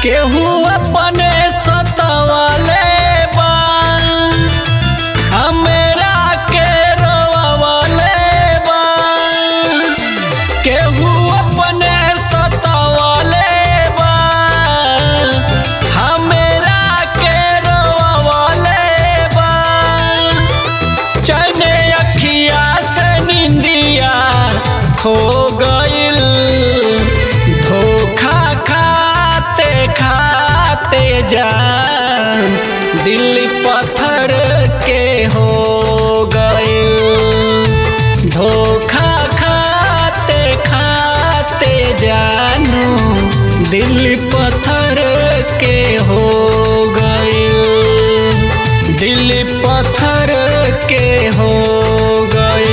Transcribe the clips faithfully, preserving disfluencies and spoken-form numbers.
केहू अपने सतावले बा हमरा के रोवावले बा। केहू अपने सतावले बा हमरा के रोवावले बा। चैन अखिया से निंदिया खो गइल, धोखा खाते खाते जान दिल पत्थर के हो गइल। धोखा खाते खाते जानू दिल पत्थर के हो गइल। दिल पत्थर के हो गइल।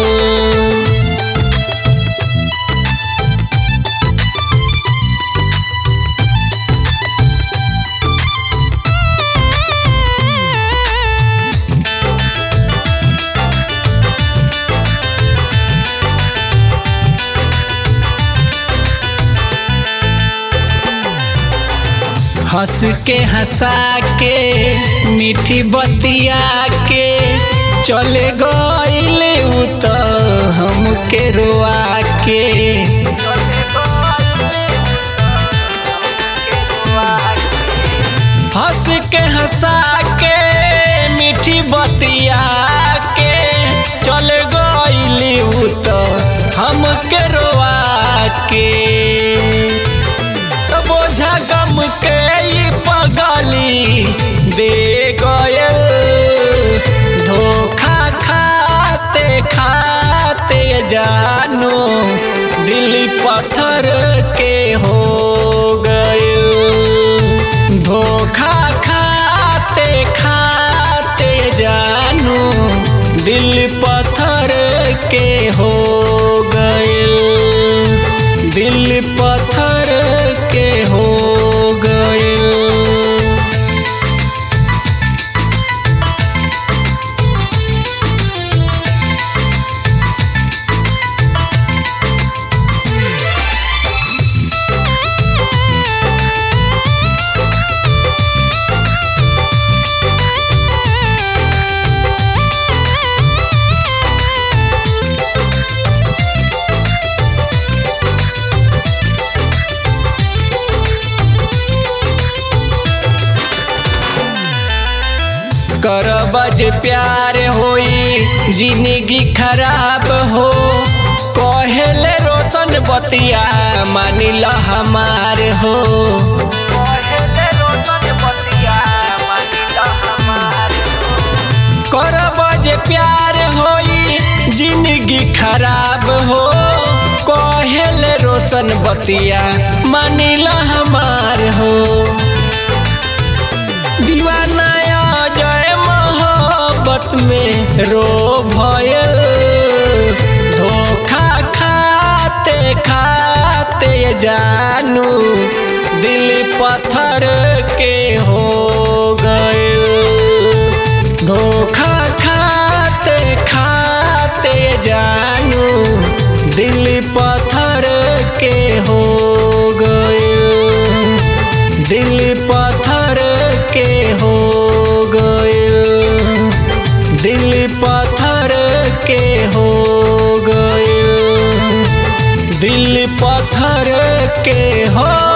हंस के हंसा के मीठी बतिया के चले गइले उ त हमके रोआ के। हंस के हंसा के मीठी बतिया के चले गइले उ त हमके रोआ के। बोझा गम के पगली दे गयल, धोखा खाते खाते जानू दिल पत्थर के हो गइल। धोखा खाते खाते जानू दिल पत्थर के हो गइल। दिल पत्थर के हो गइल। करब जे प्यार होई जिंदगी खराब हो, कहेले रोशन बतिया मानिला हमार हो। करब जे प्यार होई जिंदगी खराब हो, कहेले रोशन बतिया मानिला हमार हो। दीवाना में रो भयल, धोखा खाते खाते जानू दिल पत्थर के हो गइल। धोखा खाते खाते जानू दिल पत्थर के हो गइल। दिल पत्थर के हो गइल। दिल पत्थर के हो गइल। दिल पत्थर के हो